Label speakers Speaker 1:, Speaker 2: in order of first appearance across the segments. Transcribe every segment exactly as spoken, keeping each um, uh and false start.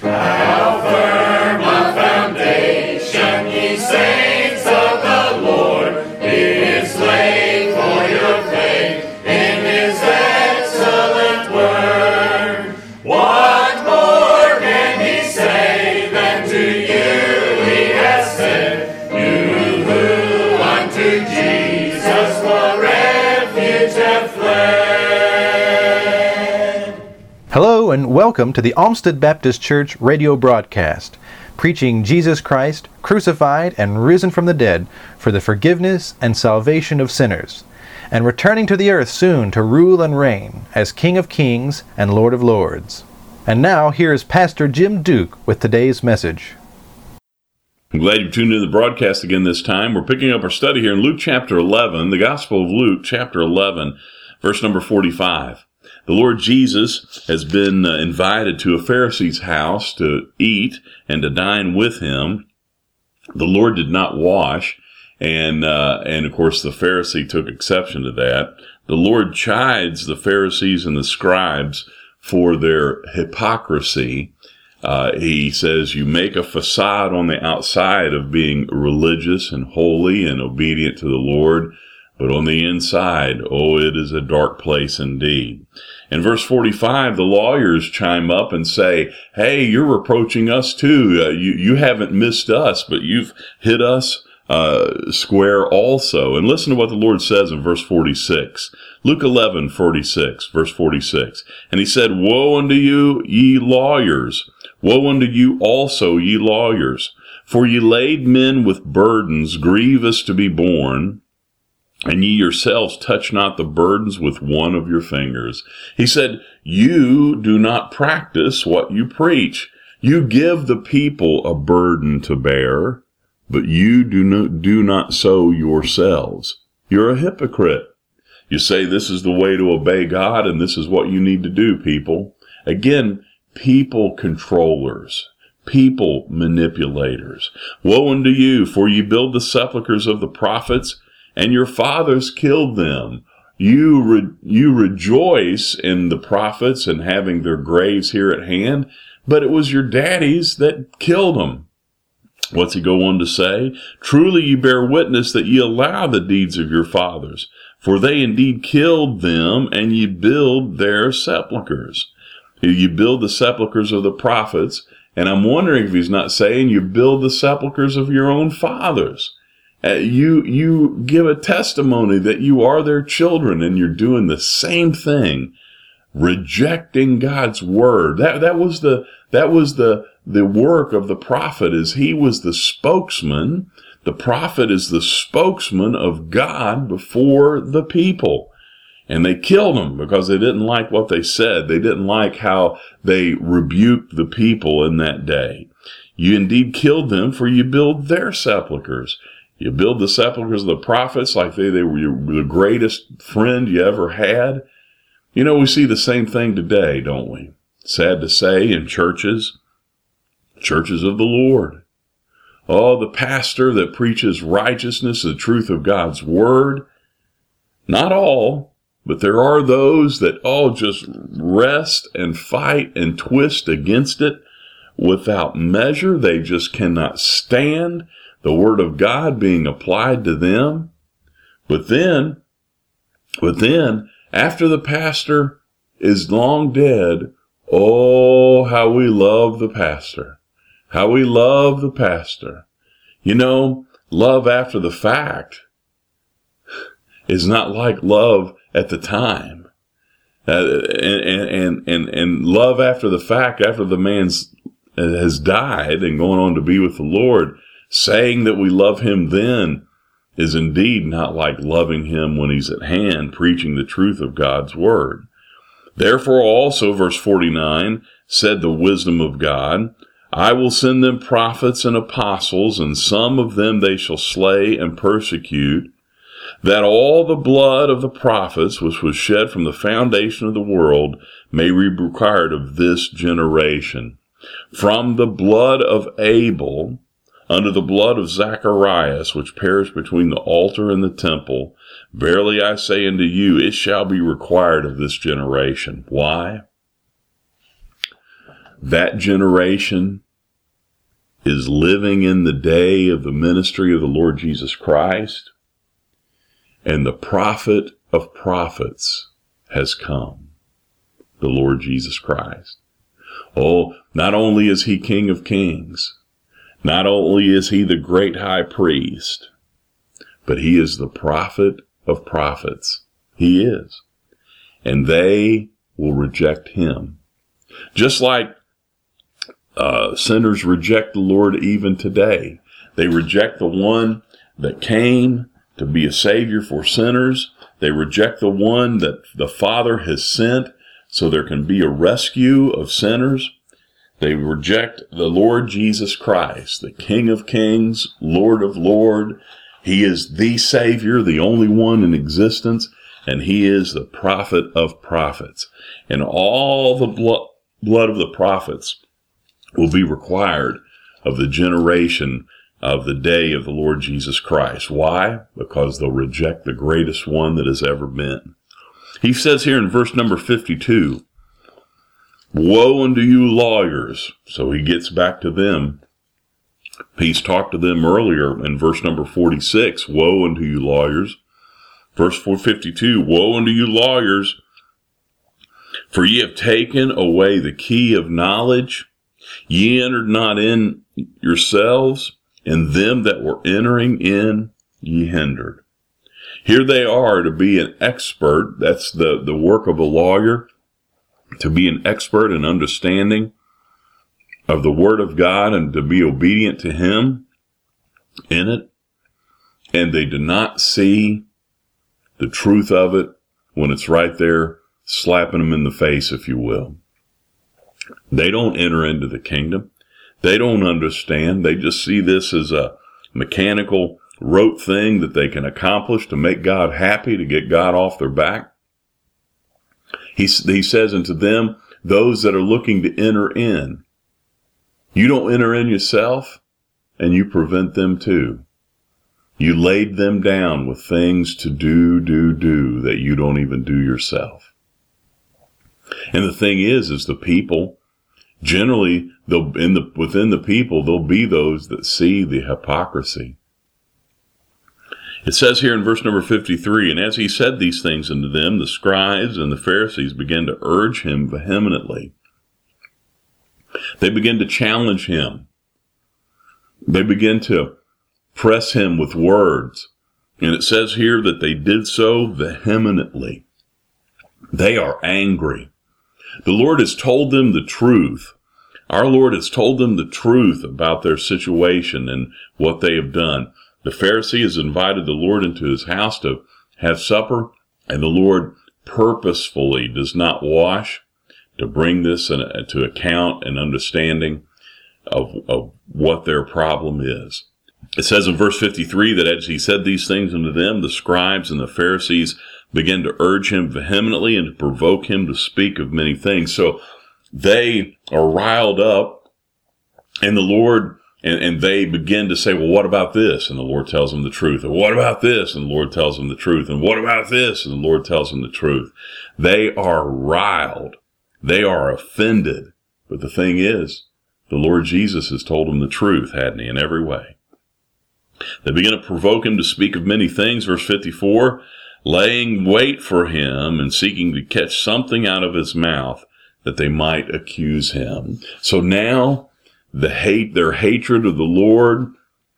Speaker 1: How firm a foundation, ye saints of the Lord, is laid for your faith in his excellent word. What more can he say than to you he has said, you who unto Jesus for refuge have fled?
Speaker 2: Hello and welcome to the Olmsted Baptist Church radio broadcast, preaching Jesus Christ, crucified and risen from the dead for the forgiveness and salvation of sinners, and returning to the earth soon to rule and reign as King of Kings and Lord of Lords. And now here is Pastor Jim Duke with today's message.
Speaker 3: I'm glad you tuned in to the broadcast again this time. We're picking up our study here in Luke chapter eleven, the Gospel of Luke chapter eleven, verse number forty-five. The Lord Jesus has been uh, invited to a Pharisee's house to eat and to dine with him. The Lord did not wash, and uh, and of course the Pharisee took exception to that. The Lord chides the Pharisees and the scribes for their hypocrisy. Uh, he says, you make a facade on the outside of being religious and holy and obedient to the Lord, but on the inside, oh, it is a dark place indeed. In verse forty-five, the lawyers chime up and say, hey, you're reproaching us too. Uh, you, you haven't missed us, but you've hit us uh, square also. And listen to what the Lord says in verse forty-six. Luke eleven, forty-six, verse forty-six. And he said, woe unto you, ye lawyers! Woe unto you also, ye lawyers! For ye laid men with burdens grievous to be borne, and ye yourselves touch not the burdens with one of your fingers. He said, you do not practice what you preach. You give the people a burden to bear, but you do not, do not so yourselves. You're a hypocrite. You say this is the way to obey God, and this is what you need to do, people. Again, people controllers. People manipulators. Woe unto you, for ye build the sepulchres of the prophets, and your fathers killed them. You re- you rejoice in the prophets and having their graves here at hand, but it was your daddies that killed them. What's he go on to say? Truly ye bear witness that ye allow the deeds of your fathers, for they indeed killed them, and ye build their sepulchres. You build the sepulchres of the prophets, and I'm wondering if he's not saying you build the sepulchres of your own fathers. Uh, you you give a testimony that you are their children, and you're doing the same thing, rejecting God's word. That that was the that was the the work of the prophet. Is he was the spokesman. The prophet is the spokesman of God before the people. And they killed him because they didn't like what they said. They didn't like how they rebuked the people in that day. You indeed killed them, for you build their sepulchres. You build the sepulchres of the prophets like they, they were the greatest friend you ever had. You know, we see the same thing today, don't we? Sad to say, in churches, churches of the Lord. Oh, the pastor that preaches righteousness, the truth of God's word. Not all. But there are those that all just rest and fight and twist against it without measure. They just cannot stand the word of God being applied to them. But then, but then, after the pastor is long dead, oh, how we love the pastor. How we love the pastor. You know, love after the fact is not like love at the time. Uh, and, and, and, and love after the fact, after the man's has died and gone on to be with the Lord, saying that we love him then is indeed not like loving him when he's at hand, preaching the truth of God's word. Therefore also, verse forty-nine, said the wisdom of God, I will send them prophets and apostles, and some of them they shall slay and persecute, that all the blood of the prophets which was shed from the foundation of the world may be required of this generation. From the blood of Abel unto the blood of Zacharias, which perished between the altar and the temple, verily I say unto you, it shall be required of this generation. Why? that generation is living in the day of the ministry of the Lord Jesus Christ, and the prophet of prophets has come, the Lord Jesus Christ. Oh, not only is he King of Kings, not only is he the great high priest, but he is the prophet of prophets. He is. And they will reject him. Just like uh, sinners reject the Lord even today. They reject the one that came to be a savior for sinners. They reject the one that the Father has sent so there can be a rescue of sinners. They reject the Lord Jesus Christ, the King of Kings, Lord of Lords. He is the Savior, the only one in existence, and he is the prophet of prophets. And all the blood, blood of the prophets will be required of the generation of the day of the Lord Jesus Christ. Why? Because they'll reject the greatest one that has ever been. He says here in verse number fifty-two, woe unto you lawyers. So he gets back to them. He's talked to them earlier in verse number forty-six. Woe unto you lawyers. Verse four fifty-two, woe unto you lawyers, for ye have taken away the key of knowledge. Ye entered not in yourselves, and them that were entering in ye hindered. Here they are to be an expert. That's the, the work of a lawyer, to be an expert in understanding of the Word of God and to be obedient to him in it. And they do not see the truth of it when it's right there, slapping them in the face, if you will. They don't enter into the kingdom. They don't understand. They just see this as a mechanical, rote thing that they can accomplish to make God happy, to get God off their back. He, he says unto them, those that are looking to enter in, you don't enter in yourself, and you prevent them too. You laid them down with things to do, do, do that you don't even do yourself. And the thing is, is the people, generally, they'll, in the, within the people, there'll be those that see the hypocrisy. It says here in verse number fifty-three, and as he said these things unto them, the scribes and the Pharisees began to urge him vehemently. They begin to challenge him. They begin to press him with words. And it says here that they did so vehemently. They are angry. The Lord has told them the truth. Our Lord has told them the truth about their situation and what they have done. The Pharisee has invited the Lord into his house to have supper, and the Lord purposefully does not wash to bring this to account and understanding of, of what their problem is. It says in verse fifty-three that as he said these things unto them, the scribes and the Pharisees began to urge him vehemently and to provoke him to speak of many things. So they are riled up, and the Lord, and, and they begin to say, well, what about this? And the Lord tells them the truth. And what about this? And the Lord tells them the truth. And what about this? And the Lord tells them the truth. They are riled. They are offended. But the thing is, the Lord Jesus has told them the truth, hadn't he, in every way. They begin to provoke him to speak of many things. Verse fifty-four, laying wait for him and seeking to catch something out of his mouth that they might accuse him. So now the hate, their hatred of the Lord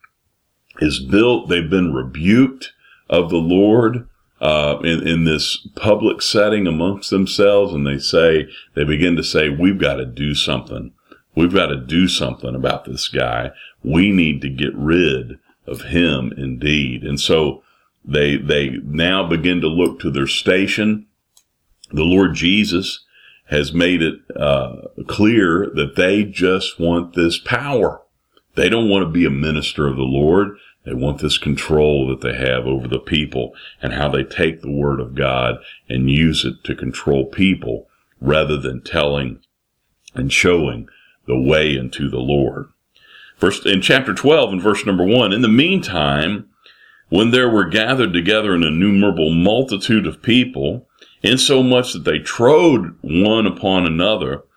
Speaker 3: is built. They've been rebuked of the Lord uh, in, in this public setting amongst themselves. And they say, they begin to say, we've got to do something. We've got to do something about this guy. We need to get rid of him indeed. And so they, they now begin to look to their station. The Lord Jesus has made it uh, clear that they just want this power. They don't want to be a minister of the Lord. They want this control that they have over the people and how they take the word of God and use it to control people rather than telling and showing the way into the Lord. First, in chapter twelve, in verse number one, in the meantime, when there were gathered together an innumerable multitude of people, insomuch that they trode one upon another,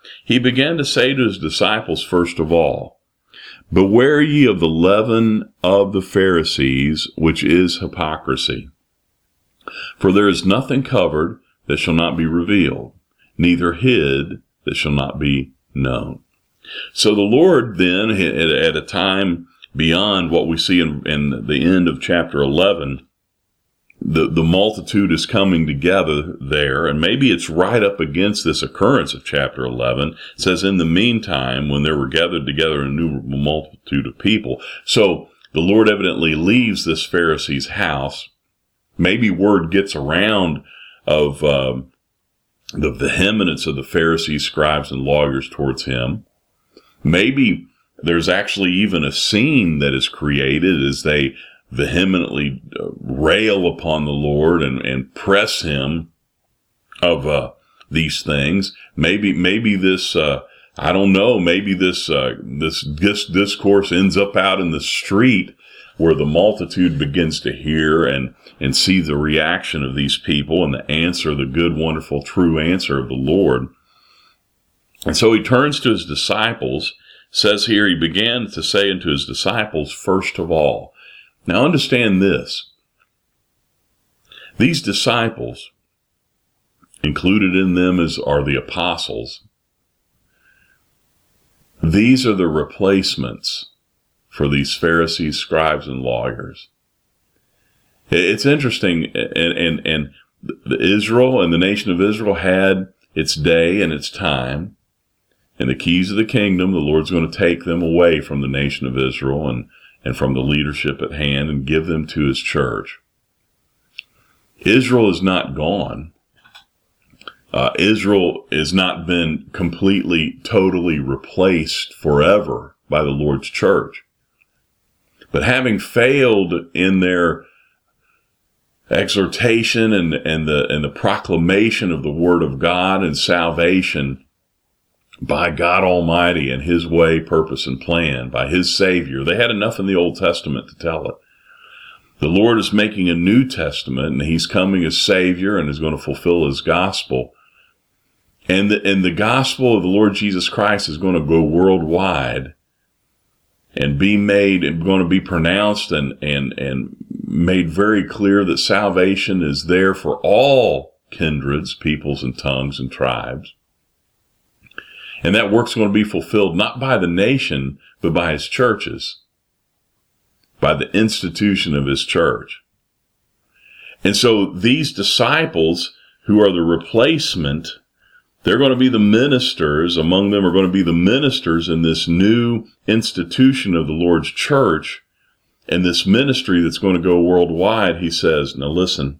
Speaker 3: he began to say to his disciples, first of all, "Beware ye of the leaven of the Pharisees, which is hypocrisy. For there is nothing covered that shall not be revealed, neither hid that shall not be known." So the Lord then, at a time beyond what we see in, in the end of chapter eleven, the, the multitude is coming together there, and maybe it's right up against this occurrence of chapter eleven. It says, "In the meantime, when there were gathered together a innumerable multitude of people." So the Lord evidently leaves this Pharisee's house. Maybe word gets around of um, the vehemence of the Pharisees, scribes, and lawyers towards him. Maybe there's actually even a scene that is created as they vehemently rail upon the Lord and, and press him of uh, these things. Maybe, maybe this, uh, I don't know, maybe this, uh, this, this discourse ends up out in the street where the multitude begins to hear and, and see the reaction of these people and the answer, the good, wonderful, true answer of the Lord. And so he turns to his disciples, says here, he began to say unto his disciples, first of all. Now understand this. These disciples, included in them is, are the apostles. These are the replacements for these Pharisees, scribes, and lawyers. It's interesting, and, and, and Israel and the nation of Israel had its day and its time, and the keys of the kingdom, the Lord's going to take them away from the nation of Israel and and from the leadership at hand and give them to his church. Israel is not gone. Uh, Israel has not been completely, totally replaced forever by the Lord's church. But having failed in their exhortation and, and the, and the proclamation of the word of God and salvation, by God Almighty and his way, purpose, and plan, by his Savior. They had enough in the Old Testament to tell it. The Lord is making a New Testament, and he's coming as Savior and is going to fulfill his gospel. And the, and the gospel of the Lord Jesus Christ is going to go worldwide and be made, and going to be pronounced and, and, and made very clear that salvation is there for all kindreds, peoples, and tongues and tribes. And that work's going to be fulfilled not by the nation, but by his churches, by the institution of his church. And so these disciples, who are the replacement, they're going to be the ministers. Among them are going to be the ministers in this new institution of the Lord's church and this ministry that's going to go worldwide. He says, now listen,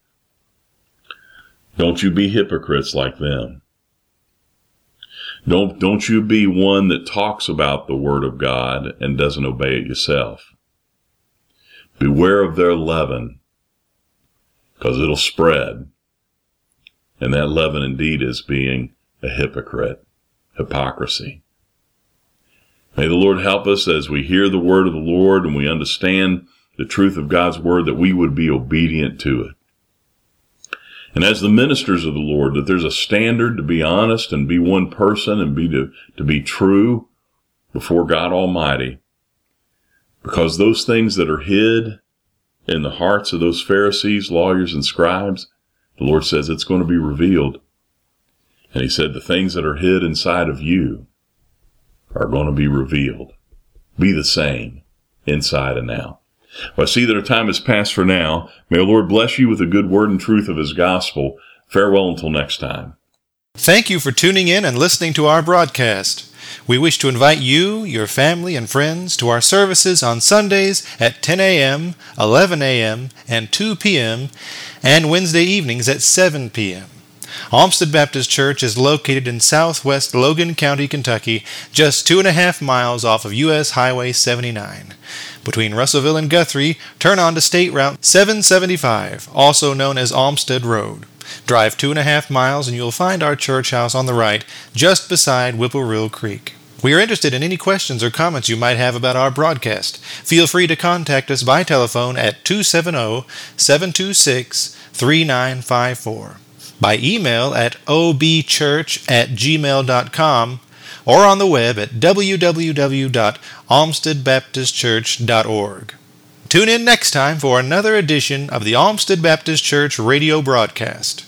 Speaker 3: don't you be hypocrites like them. Don't, don't you be one that talks about the word of God and doesn't obey it yourself. Beware of their leaven, because it'll spread. And that leaven indeed is being a hypocrite, hypocrisy. May the Lord help us as we hear the word of the Lord and we understand the truth of God's word, that we would be obedient to it. And as the ministers of the Lord, that there's a standard to be honest and be one person and be to, to be true before God Almighty. Because those things that are hid in the hearts of those Pharisees, lawyers, and scribes, the Lord says it's going to be revealed. And he said the things that are hid inside of you are going to be revealed. Be the same inside and out. Well, I see that our time has passed for now. May the Lord bless you with the good word and truth of his gospel. Farewell until next time.
Speaker 2: Thank you for tuning in and listening to our broadcast. We wish to invite you, your family, and friends to our services on Sundays at ten a.m., eleven a.m., and two p.m., and Wednesday evenings at seven p.m. Olmsted Baptist Church is located in southwest Logan County, Kentucky, just two and a half miles off of U S Highway seventy-nine. Between Russellville and Guthrie, turn on to State Route seven seventy-five, also known as Olmsted Road. Drive two and a half miles and you'll find our church house on the right, just beside Whippoorwill Creek. We are interested in any questions or comments you might have about our broadcast. Feel free to contact us by telephone at two seven zero, seven two six, three nine five four. by email at o b church at gmail dot com or on the web at w w w dot olmsted baptist church dot org. Tune in next time for another edition of the Olmsted Baptist Church radio broadcast.